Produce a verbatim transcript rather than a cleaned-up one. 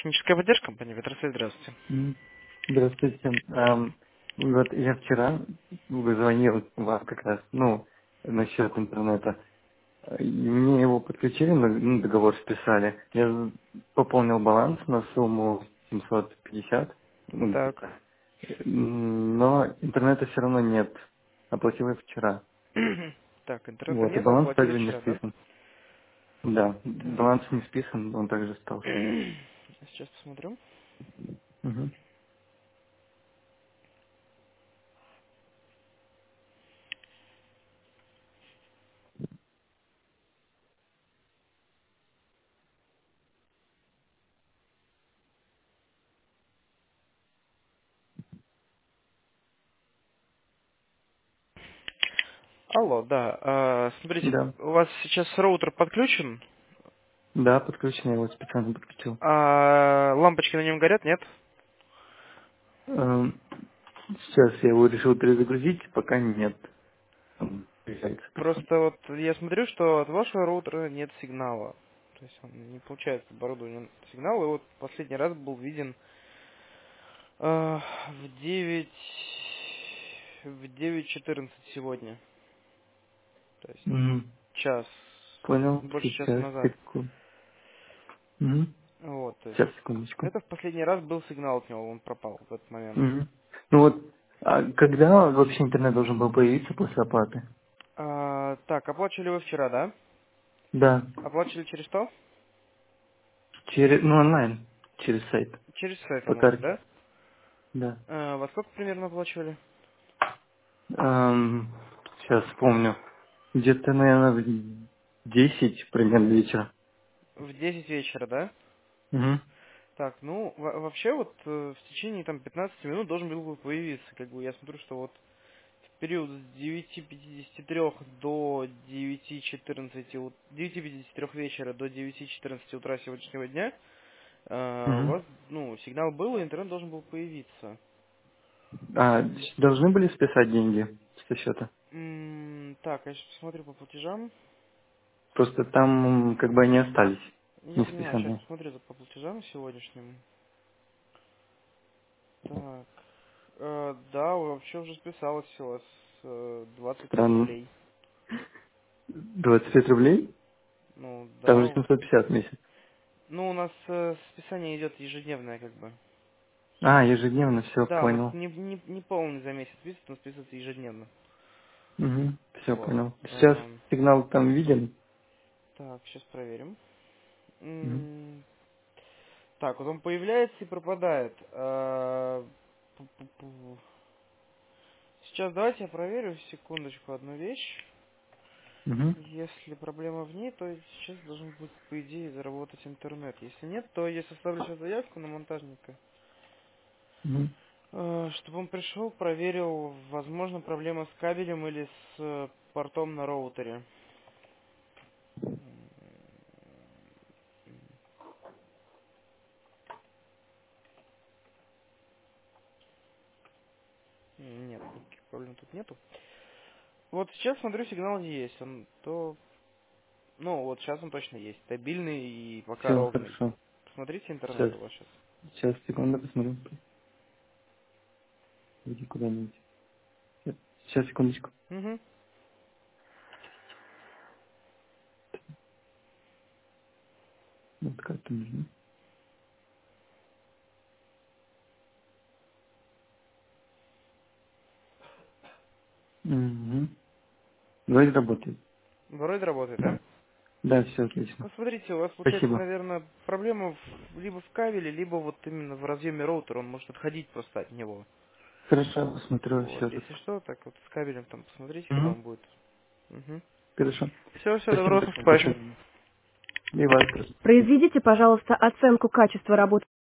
Техническая поддержка компании Ветросвет, здравствуйте. М, Здравствуйте. Ам, Вот я вчера звонил вам как раз, ну, насчет интернета. И мне его подключили, ну, ну, договор списали. Я пополнил баланс на сумму семьсот пятьдесят, ну, Так. где-то. М, Но интернета все равно нет. Оплатил я вчера. Так, интернета Вот, и нет, а баланс оплатили также не вчера, да? списан. Да, Так. баланс не списан, он также остался. Сейчас посмотрю. Мгм. Алло, да. а, смотрите, Да, у вас сейчас роутер подключен, да, подключен, я его специально подключил. а лампочки на нем горят, нет? Эм, Сейчас я его решил перезагрузить, пока нет. М, Приезжается просто. Просто вот я смотрю, что от вашего роутера нет сигнала. То есть он не получает оборудование сигнал, и вот последний раз был виден а, в девять в девять четырнадцать сегодня. То есть Мгм. час, Понял, больше часа сейчас, назад. секунду. Мгм. Вот, то есть Сейчас, секундочку. это в последний раз был сигнал от него, он пропал в этот момент. Мгм. Ну вот, а когда вообще интернет должен был появиться после оплаты? А, так, оплачивали вы вчера, да? Да, Оплачивали через что? через, ну онлайн, через сайт, Через сайт по онлайн, карте, да? да. А, во сколько примерно оплачивали? Эм, сейчас вспомню. Где-то, наверное, в десять примерно вечера. В десять вечера, да? Угу. Так, ну, во- вообще вот э, в течение там пятнадцати минут должен был бы появиться. Как бы я смотрю, что вот в период с девяти пятидесяти трёх до девяти четырнадцати, ут- девяти пятидесяти трёх вечера до девяти четырнадцати утра сегодняшнего дня э, у Угу. вас, ну, сигнал был, и интернет должен был появиться. А, должны были списать деньги со счета? М, так, я сейчас посмотрю по платежам. Просто там как бы они остались Я не понимаю, сейчас списанные. посмотрю за- по платежам сегодняшним. Так, э, да, вообще уже списалось у вас э, двадцать пять Странно. рублей. двадцать пять рублей? Ну, Там да. же семьсот пятьдесят в месяц. Ну, у нас э, списание идет ежедневное, как бы. А, ежедневно, все, Да, у нас понял. не, не, не полный за месяц списывается, но списывается ежедневно. Угу, все, Вот. понял. Сейчас Эм, сигнал там виден. так, сейчас проверим. Угу. М, так, вот он появляется и пропадает. Э, пу-пу-пу. Сейчас давайте я проверю, секундочку, одну вещь. Угу. Если проблема в ней, то сейчас должен быть, по идее, заработать интернет. Если нет, то я составлю сейчас заявку на монтажника, Угу. э, чтобы он пришел, проверил, возможно, проблема с кабелем или с э, портом на роутере. М, Нет, никаких проблем тут нету. Вот сейчас смотрю, сигнал есть. Он то, ну вот сейчас он точно есть. Стабильный и пока Все, ровный. хорошо. Посмотрите интернет Сейчас, у вас сейчас. сейчас, секунду, посмотрю. Иди куда-нибудь. Сейчас, секундочку. Угу. Вот карту нужно. Угу. Вроде работает. Вроде работает, да? Да, все отлично. Ну, смотрите, у вас получается, Спасибо. наверное, проблема в- либо в кабеле, либо вот именно в разъеме роутера. Он может отходить просто от него. Хорошо, посмотрю Вот. все тут. Если что, так вот с кабелем там посмотрите, когда Угу. он будет. Угу. Хорошо. Все, все, Спасибо доброго такое наступающего. большое. И вас тоже. Произведите, пожалуйста, оценку качества работы